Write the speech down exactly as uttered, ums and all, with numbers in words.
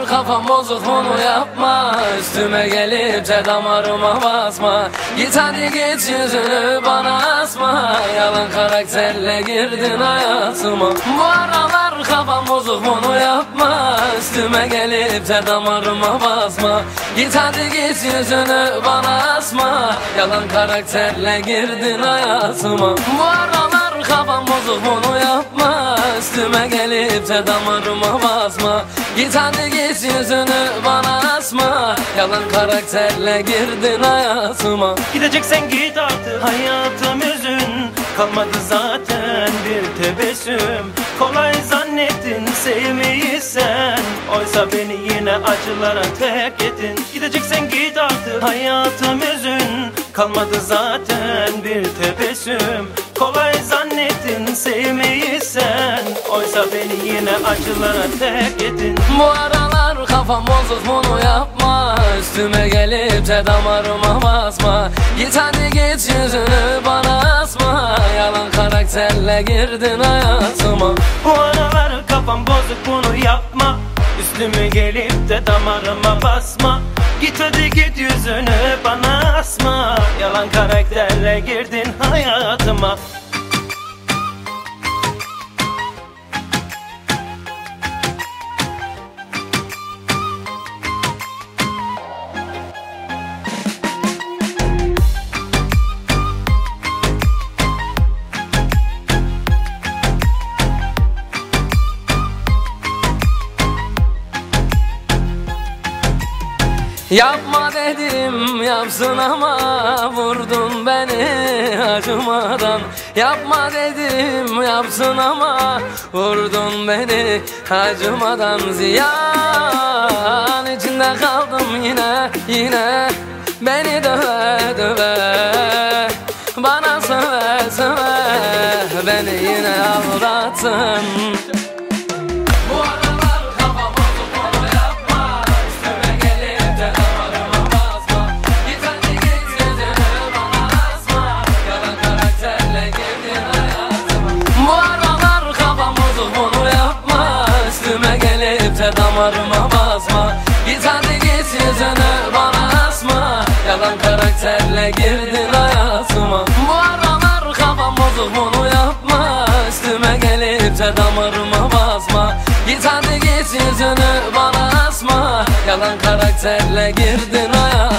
kafam bozuk, bunu yapma. Üstüme gelip de damarıma basma. Git hadi git, yüzünü bana asma. Yalan karakterle girdin hayatıma. Bu aralar kafam bozuk, bunu yapma. Üstüme gelip de damarıma basma. Git hadi git, yüzünü bana asma. Yalan karakterle girdin hayatıma. Bu aralar kafam bozuk, bunu yapma. Üstüme gelip de damarıma basma. Git hadi git, yüzünü bana asma. Yalan karakterle girdin hayatıma. Gideceksen git artık, hayatım üzün. Kalmadı zaten bir tebessüm. Kolay zannettin sevmeyi sen. Oysa beni yine acılara terk ettin. Gideceksen git artık, hayatım üzün. Kalmadı zaten bir tebessüm. Kolay zannettin sevmeyi sen. Oysa beni yine acılara terk ettin. Bu aralar kafam bozuk, bunu yapma. Üstüme gelip de damarıma basma. Git hadi git, yüzünü bana asma. Yalan karakterle girdin hayatıma. Bu aralar kafam bozuk, bunu yapma. Üstüme gelip de damarıma basma. Git hadi git, yüzünü bana asma. Yalan karakterle girdin hayatıma. Yapma dedim yapsın ama vurdun beni acımadan. Yapma dedim yapsın ama vurdun beni acımadan. Ziyan içinde kaldım yine yine. Beni döve döve, bana söve söve, beni yine aldattın. Damarıma basma. Git hadi git, yüzünü bana asma. Yalan karakterle girdin hayatıma. Bu aralar kafam bozuk, bunu yapma. Üstüme gelip de damarıma basma. Git hadi git, yüzünü bana asma. Yalan karakterle girdin hayatıma.